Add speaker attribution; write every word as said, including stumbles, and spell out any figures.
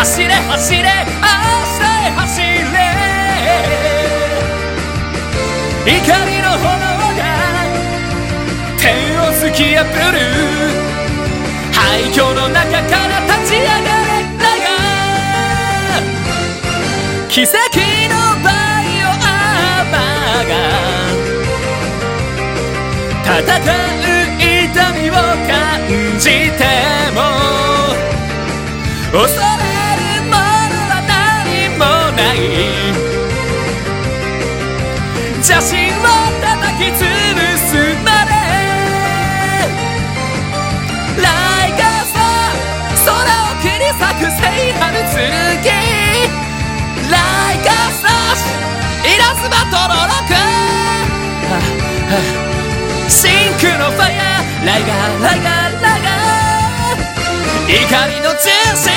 Speaker 1: 走れ走れ明日へ走れ、怒りの炎が天を突き破る、廃墟の中から立ち上がれラガー、奇跡のバイオアーマーが戦う痛みを感じても恐れるものは何もない、邪神を叩き潰すまでライガーさ空を切り裂く聖なる剣、ライガーサッシイラズバトロロク、シンクのファイヤーライガーライガーライガー、怒りのジェンシ